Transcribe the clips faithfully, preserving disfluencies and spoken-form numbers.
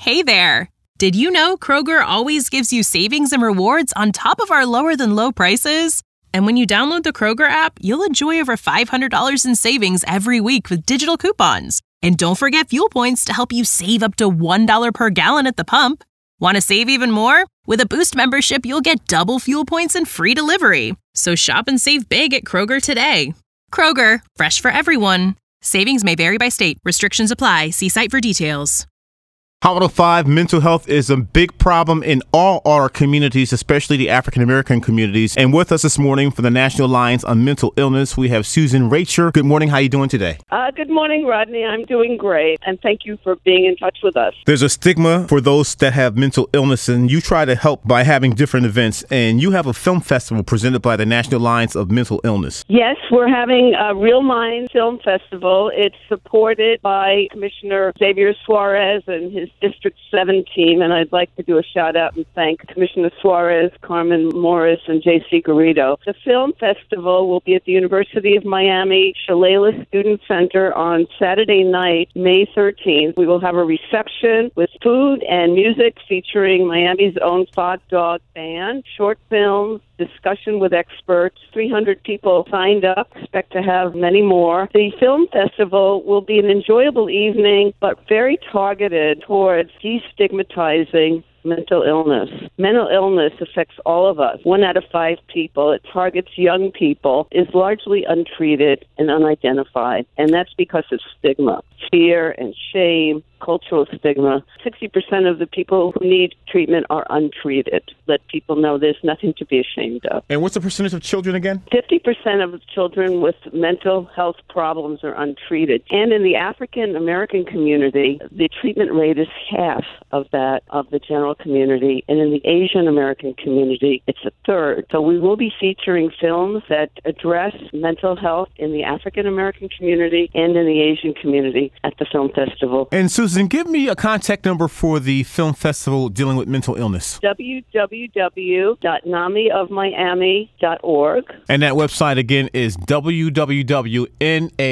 Hey there! Did you know Kroger always gives you savings and rewards on top of our lower-than-low prices? And when you download the Kroger app, you'll enjoy over five hundred dollars in savings every week with digital coupons. And don't forget fuel points to help you save up to one dollar per gallon at the pump. Want to save even more? With a Boost membership, you'll get double fuel points and free delivery. So shop and save big at Kroger today. Kroger, fresh for everyone. Savings may vary by state. Restrictions apply. See site for details. Hot one oh five, mental health is a big problem in all our communities, especially the African-American communities. And with us this morning from the National Alliance on Mental Illness, we have Susan Raicher. Good morning. How are you doing today? Uh, good morning, Rodney. I'm doing great. And thank you for being in touch with us. There's a stigma for those that have mental illness, and you try to help by having different events. And you have a film festival presented by the National Alliance of Mental Illness. Yes, we're having a Real Minds Film Festival. It's supported by Commissioner Xavier Suarez and his District seven team, and I'd like to do a shout out and thank Commissioner Suarez, Carmen Morris, and J C Garrido. The film festival will be at the University of Miami Shalala Student Center on Saturday night, May thirteenth. We will have a reception with food and music featuring Miami's own Fog Dog Band, short films, discussion with experts. three hundred people signed up. Expect to have many more. The film festival will be an enjoyable evening, but very targeted towards destigmatizing mental illness. Mental illness affects all of us. One out of five people. It targets young people, is largely untreated and unidentified, and that's because of stigma, fear and shame, cultural stigma. sixty percent of the people who need treatment are untreated. Let people know there's nothing to be ashamed of. And what's the percentage of children again? fifty percent of children with mental health problems are untreated. And in the African American community, the treatment rate is half of that of the general community. And in the Asian American community, it's a third. So we will be featuring films that address mental health in the African American community and in the Asian community at the film festival. And Susan, give me a contact number for the film festival dealing with mental illness. w w w dot nami of miami dot org. And that website again is w w w dot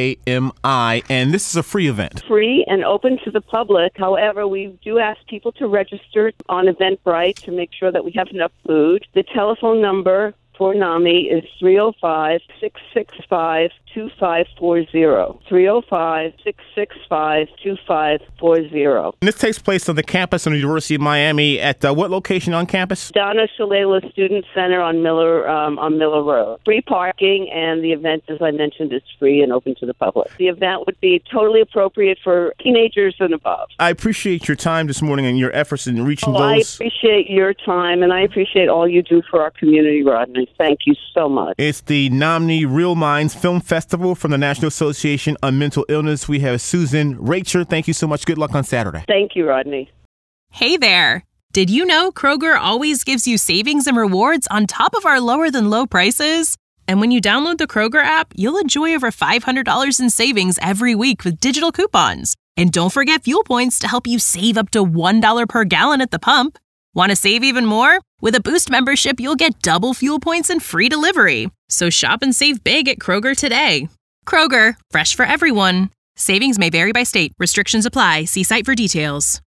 nami, and this is a free event. Free and open to the public. However, we do ask people to register on Eventbrite to make sure that we have enough food. The telephone number for NAMI is three oh five, six six five, two five four zero. three oh five, six six five, two five four zero. And this takes place on the campus of the University of Miami at uh, what location on campus? Donna Shalala Student Center on Miller um, on Miller Road. Free parking, and the event, as I mentioned, is free and open to the public. The event would be totally appropriate for teenagers and above. I appreciate your time this morning and your efforts in reaching oh, those. I appreciate your time, and I appreciate all you do for our community, Rodney. Thank you so much. It's the NAMI Real Minds Film Festival from the National Association on Mental Illness. We have Susan Raicher. Thank you so much. Good luck on Saturday. Thank you, Rodney. Hey there! Did you know Kroger always gives you savings and rewards on top of our lower-than-low prices? And when you download the Kroger app, you'll enjoy over five hundred dollars in savings every week with digital coupons. And don't forget fuel points to help you save up to one dollar per gallon at the pump. Want to save even more? With a Boost membership, you'll get double fuel points and free delivery. So shop and save big at Kroger today. Kroger, fresh for everyone. Savings may vary by state. Restrictions apply. See site for details.